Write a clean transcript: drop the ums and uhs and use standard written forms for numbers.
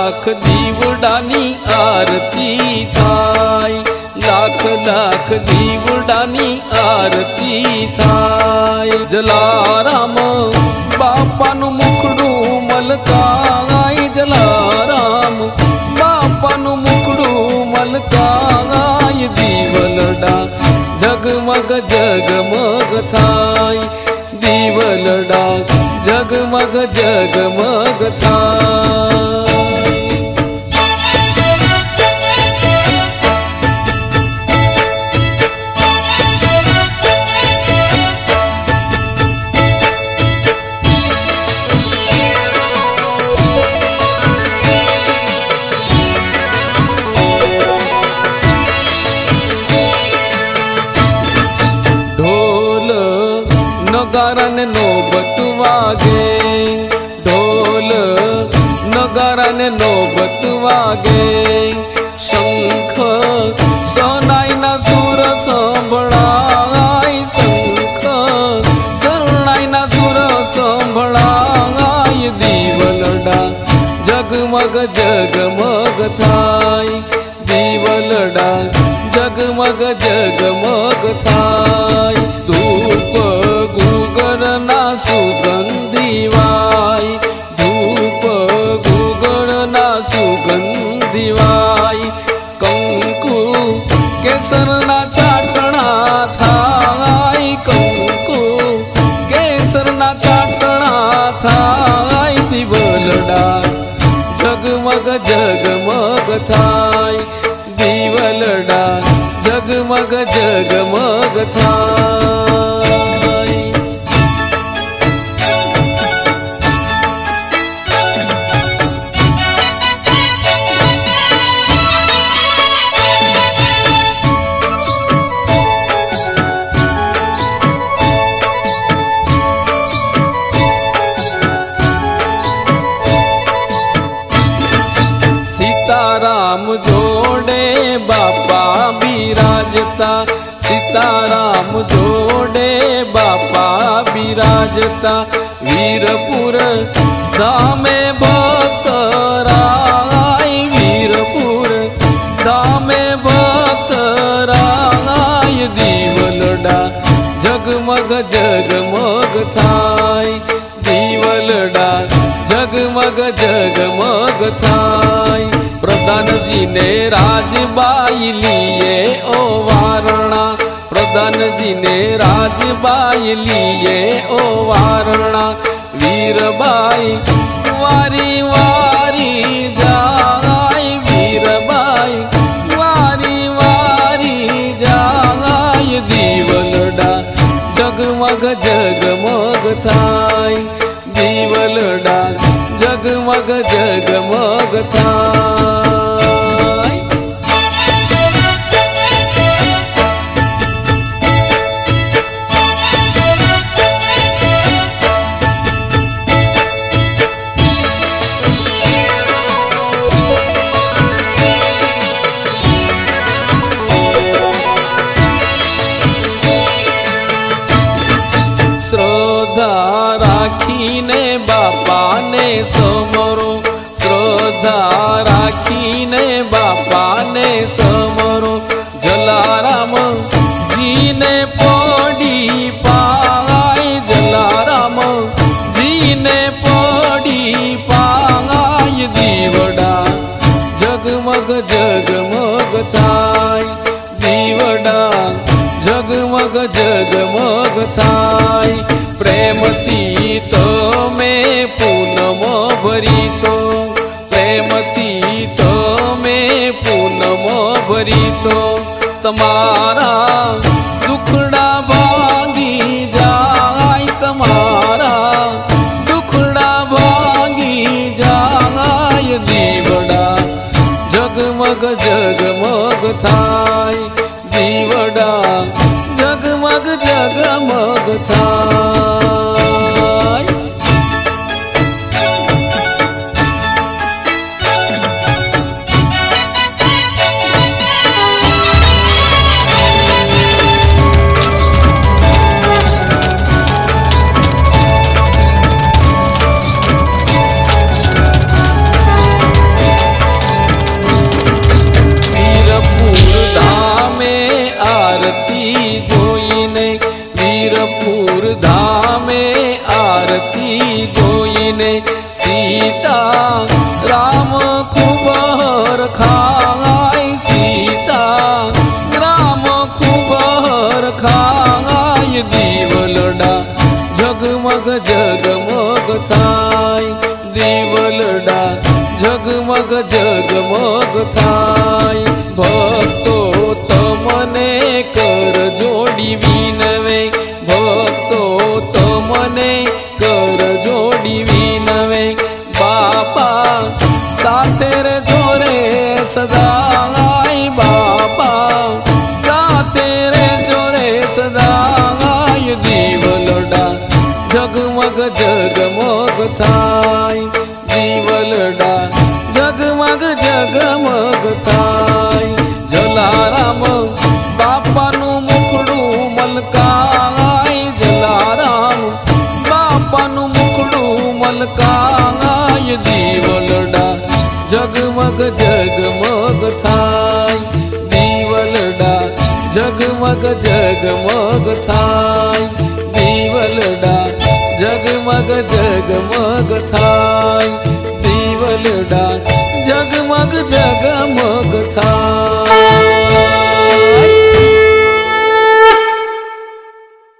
लाख દીવડાની આરતી થાય, લાખ લાખ દીવડાની આરતી થાય। જલારામ બાપાનું મુખડું મલકાય, જલારામ બાપાનું મુખડું મલકાય। દીવલડા જગમગ જગમગ થાય, દીવલડા जगमग जगमग थाय। ढोल नगारा ने नौबत वागे, ढोल नगारा ने नौबत वागे। शंख शरणाई ना सुर संभळाय, शंख शरणाई ना सुर संभळाय। दीवलडा जगमग जगमग थाय, दीवलडा जगमग जगमग थाय। धूप गुगळना सुगंधीवाय, धूप गुगळना सुगंधीवाय। कंकु केसरना चाटणा थाय, कंकु केसरना चाटणा थाय। दीवलडा जगमग जगमग थाय, दीवलडा जगमग जगमग थाय। सीताराम जोड़े बापा बिराजता, सीताराम जोड़े बापा बिराजता। वीरपुर धामे भक्तराय, वीरपुर धामे भक्तराय। दीवलडा जगमग जगमग थाय, दीवलडा जगमग जगमग थाय। प्रधान जी ने राजबाई लिए ओ वारणा, प्रधान जी ने राजबाई लिए ओ वारणा। वीरबाई वारी वारी जाय, वीरबाई वारी वारी जाय। दीवलडा जगमग जगमग थाय, दीवलडा जगमग जगमग थाय। श्रद्धा राखीने बापा ने समरो, श्रद्धा राखीने बापा ने समरो। जलाराम जी ने पड़ी पाय, जलाराम जी ने पड़ी पाय। दीवडा जगमग जगमग थाय, दीवडा जगमग जगमग थाय। प्रेमथी तो में पूनम भरीतो, प्रेमथी तो में पूनम भरीतो। तमारा दुखड़ा भांगी जाय, तमारा दुखड़ा भांगी जाय। दीवडा जगमग जगमग थाय, दीवडा जगमग जगमग थाय। જગમગ થાય ભક્તો તમને કર જોડી વિનવે ભક્તો તમને કર જોડી વિનવે બાપા સાથે રે જોરે સદાય બાપા સાથે રે જોરે સદાય જીવલડા જગમગ જગમગ થાય જીવલડા જગમગ જગમગ થાય જલારામ બાપાનું મુખડું મલકાય જલારામ બાપાનું મુખડું મલકાય જીવલડા જગમગ જગમગ થાય દીવલડા જગમગ જગમગ થાય દીવલડા જગમગ જગમગ થાય દીવલડા જગમગ જગમગ થાય।